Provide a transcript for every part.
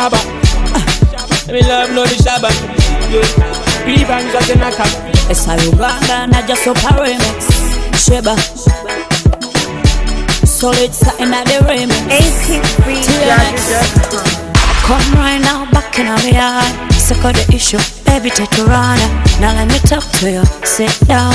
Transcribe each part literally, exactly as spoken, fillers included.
Shabba. Me love no the Shabba. P-Bang just in a cup. It's a Uganda, not just a remix. Sheba. Solid satin at the remix. A P three Come right now, back in our yard. Sick of the issue, baby, take to run. Now let me talk to you, sit down.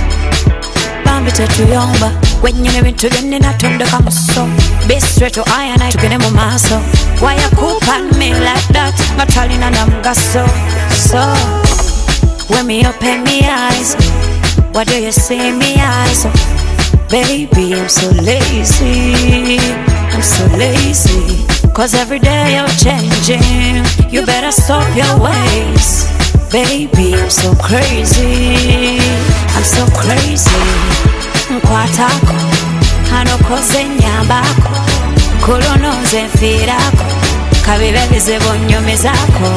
Bambi take to yomba. When you never to the nina turn the come so. Be straight to I and I to get them on my soul. Why you coop on me like that? My trolling and I'm gasso. So, when me open me eyes, what do you see in me eyes? Baby, I'm so lazy, I'm so lazy. Cause every day you're changing. You better stop your ways. Baby, I'm so crazy, I'm so crazy. Nkwatako, hano koze nyambako. Kulonoze mfirako, kabibebeze bonyome zako.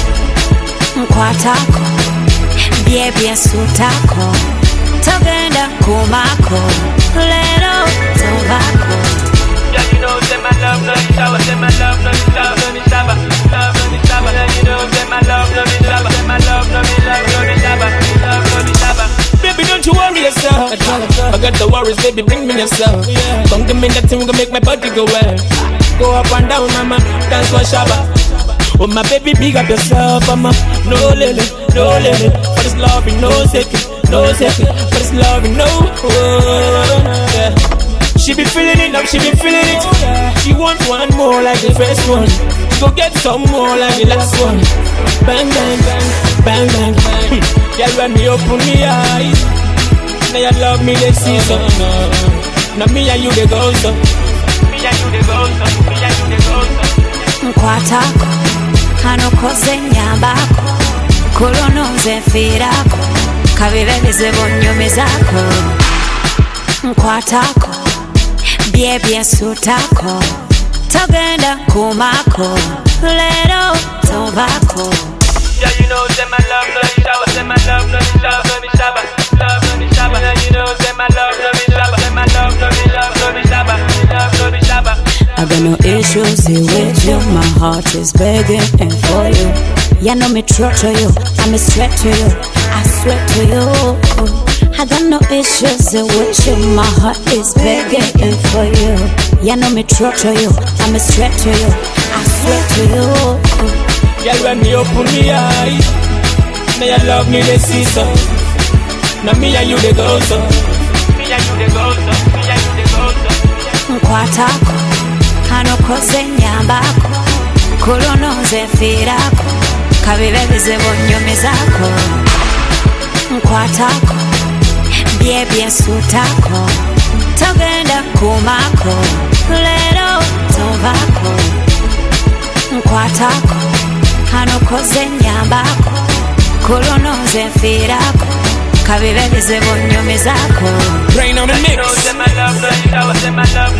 Nkwatako, byebye sutako. Togenda kumako, lero tovako. Yeah, you know, say my love, no the Shabba. Say my love, no the Shabba, no the Shabba. Love, no the Shabba. Yeah, you know, say my love, no the Shabba. Say my love, no the love, no the Shabba. Love, no the Shabba. Baby, don't you worry yourself. Forget the worries, baby, bring me yourself. Come give me that thing, gonna make my body go well. Go up and down, mama, dance for Shabba. Oh my baby, big up yourself, mama. No lily, no lily. For this love, no second, no second. For this love, no. Oh, yeah. She be feeling it now, she be feeling it. She want one more like the first one. Go get some more like the last one. Bang, bang, bang, bang, bang, bang. Girl, when me open me eyes, now you love me, they see so. Now me and you, they go so. Me and you, they go so. Me and you, they go so. Nkwatako, hano koze nyambako. Kulonoze mfirako, kabibebeze bonyome zako. Nkwatako, byebye sutako. Togenda kumako, lero tovako. Yeah, you know, say my love, no the Shabba. Say my love, no the Shabba, no the Shabba. Love, no the Shabba. Yeah, you know, say my love, no the Shabba. Say my love, no the love, no the Shabba. Love, no the Shabba. I got no issues here with you. My heart is begging for you. You know me true to you, I'm a straight to you, I swear to you. I got no issues here with you. My heart is begging for you. You know me true to you, I'm a straight to you, I swear to you. Girl, when me open me eyes, now you love me, they see so. Now me and you, they go so. Me and you, they go so. Me and you, they go so. Nkwatako, hano koze nyambako. Kulonoze mfirako, kabibebeze bonyome zako. Nkwatako, byebye sutako. Togenda kumako, lero tovako. Nkwatako, hano koze nyambako. Kulonoze mfirako, kabibebeze bonyome zako. Rain on the mix. Say my love, no the Shabba. Say my love,